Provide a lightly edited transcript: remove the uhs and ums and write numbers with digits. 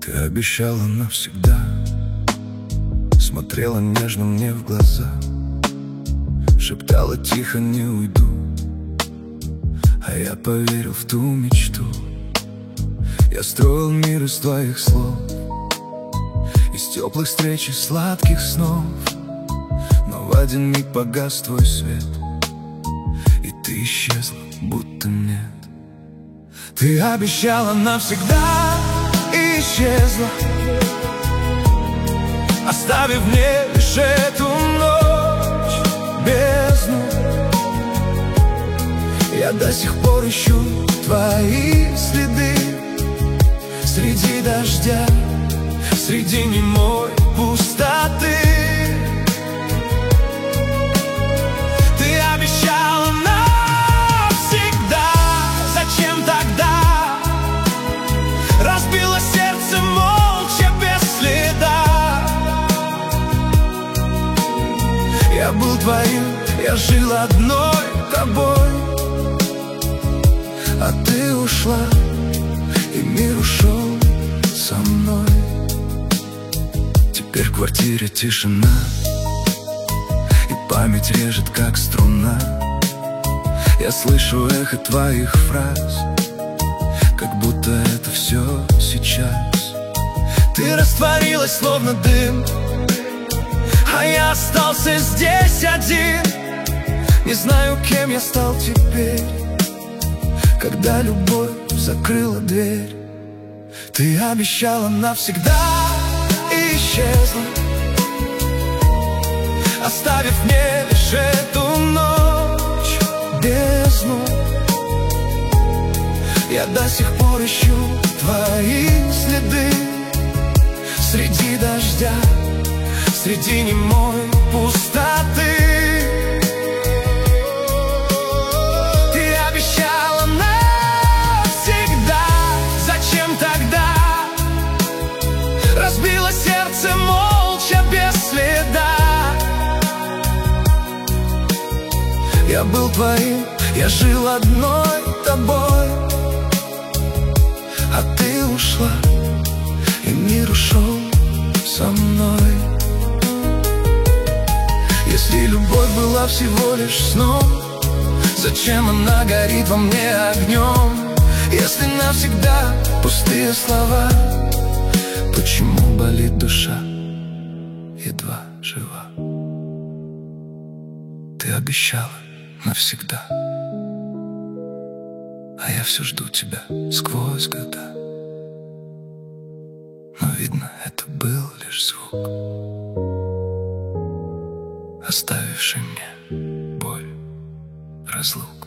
Ты обещала навсегда, смотрела нежно мне в глаза, шептала тихо: не уйду. А я поверил в ту мечту. Я строил мир из твоих слов, из теплых встреч и сладких снов. Но в один миг погас твой свет, и ты исчезла, будто нет. Ты обещала навсегда и исчезла, оставив мне лишь эту ночь, бездну. Я до сих пор ищу твои следы среди дождя, среди немой пустоты. Ты обещала навсегда, зачем тогда разбила сердце молча, без следа? Я был твоим, я жил одной тобой, а ты ушла, и мир ушел со мной. Теперь в квартире тишина, и память режет, как струна. Я слышу эхо твоих фраз, как будто это все сейчас. Ты растворилась, словно дым, а я остался здесь один. Не знаю, кем я стал теперь, когда любовь закрыла дверь. Ты обещала навсегда и исчезла, оставив мне лишь эту ночь, бездну. Я до сих пор ищу твои следы среди дождя, среди немой пустоты. Разбила сердце молча, без следа. Я был твоим, я жил одной тобой, а ты ушла, и мир ушел со мной. Если любовь была всего лишь сном, зачем она горит во мне огнем? Если навсегда пустые слова, почему болит душа, едва жива? Ты обещала навсегда, а я все жду тебя сквозь года. Но видно, это был лишь звук, оставивший мне боль разлук.